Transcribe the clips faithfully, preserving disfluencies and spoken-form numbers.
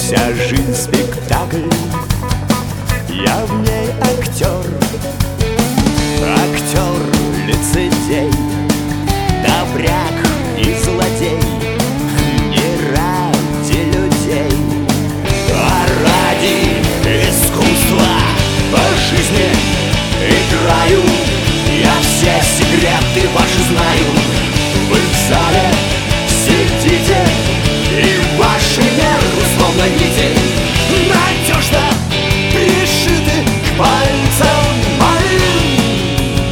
Вся жизнь спектакль, я в ней актер. Актер, лицедей, добряк и злодей. Не ради людей, а ради искусства. По жизни играю, я все секреты ваши знаю. Вы в зале сидите, и ваши нервы словно нити надежно пришиты к пальцам моим.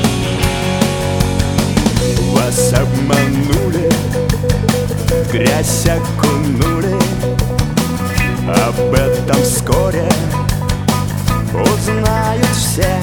Вас обманули, в грязь окунули. Об этом вскоре узнают все.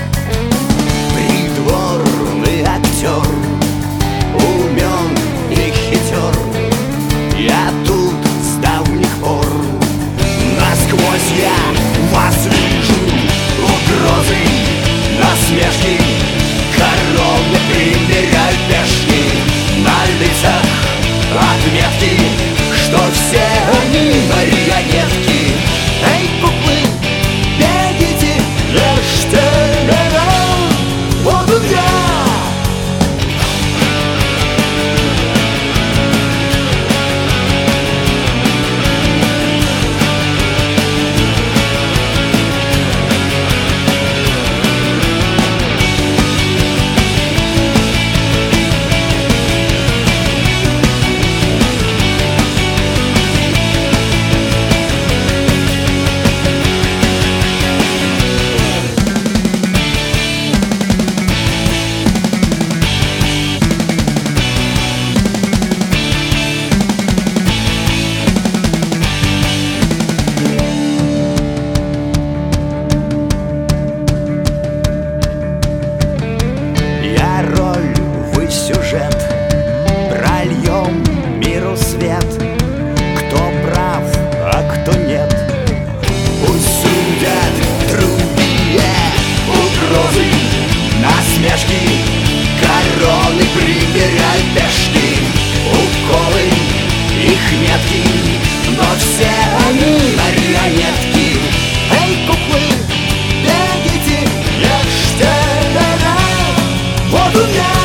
Придворный актер, умен и хитер. Я тут с давних пор, насквозь я вас вижу. Угрозы, насмешки, короны примеряют пешки. На лицах отметки, что все они марионетки. Эй, куклы, бегите, ешьте меня, вот он я. Прольем миру свет, кто прав, а кто нет. Пусть судят другие угрозы, насмешки, короны примеряют пешки. Уколы, их метки, но все они марионетки. Эй, куклы, бегите, ешьте меня, вот он я.